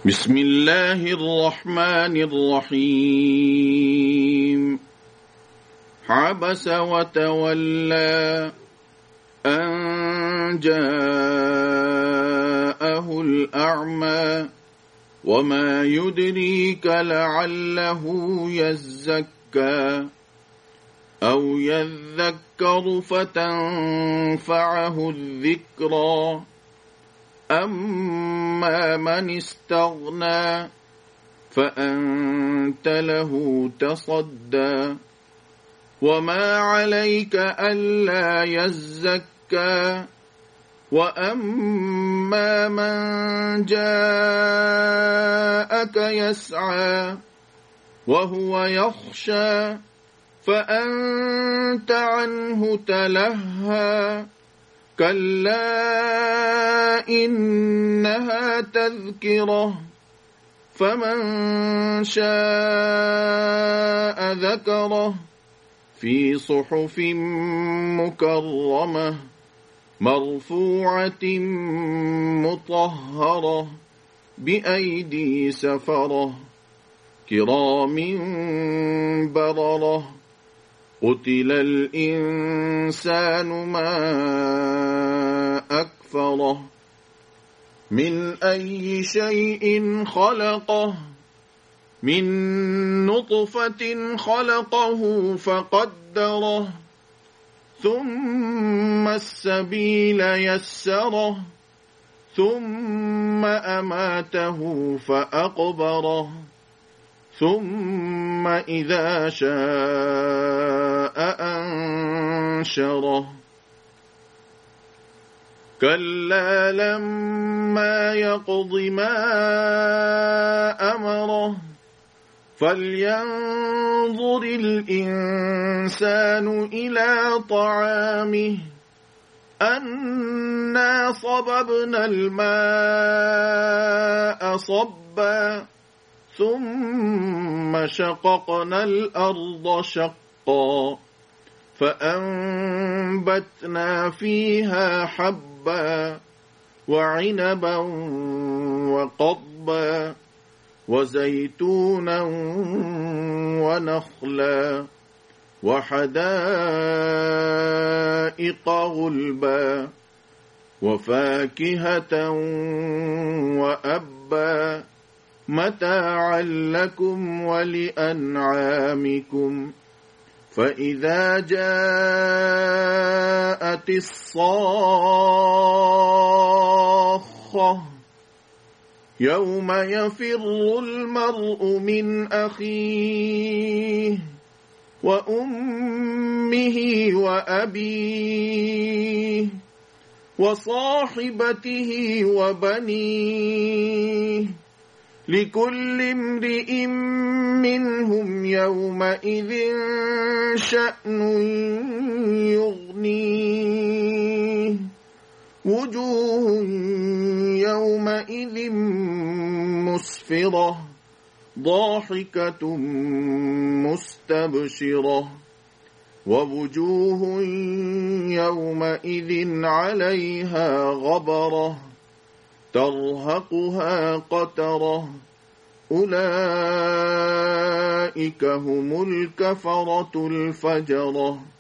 بسم الله الرحمن الرحيم عبس وتولى أن جاءه الأعمى وما يدريك لعله يزكى أو يذكر فتنفعه الذكرى أما من استغنى فأنت له تصدى وما عليك ألا يزكى وأما من جاءك يسعى وهو يخشى فأنت عنه تلهى كلا إنها تذكرة فمن شاء ذكره في صحف مكرمة مرفوعة مطهرة بأيدي سفرة كرام بررة قتل الإنسان ما أكفره من أي شيء خلقه من نطفة خلقه فقدره ثم السبيل يسره ثم أماته فأقبره ثم إذا شاء أنشره كلا لما يقض ما أمره فلينظر الإنسان إلى طعامه أنا صببنا الماء صبا ثم شققنا الأرض شقا فأنبتنا فيها حبا وعنبا وقضبا وزيتونا ونخلا وحدائق غلبا وفاكهة وأبا متاعا لكم ولأنعامكم فإذا جاءت الصاخة يوم يفر المرء من أخيه وأمه وأبيه وصاحبته وبنيه لكل امرئ منهم يومئذ شأن يغنيه وجوه يومئذ مسفرة ضاحكة مستبشرة ووجوه يومئذ عليها غبرة ترهقها قترة أولئك هم الكفرة الفجرة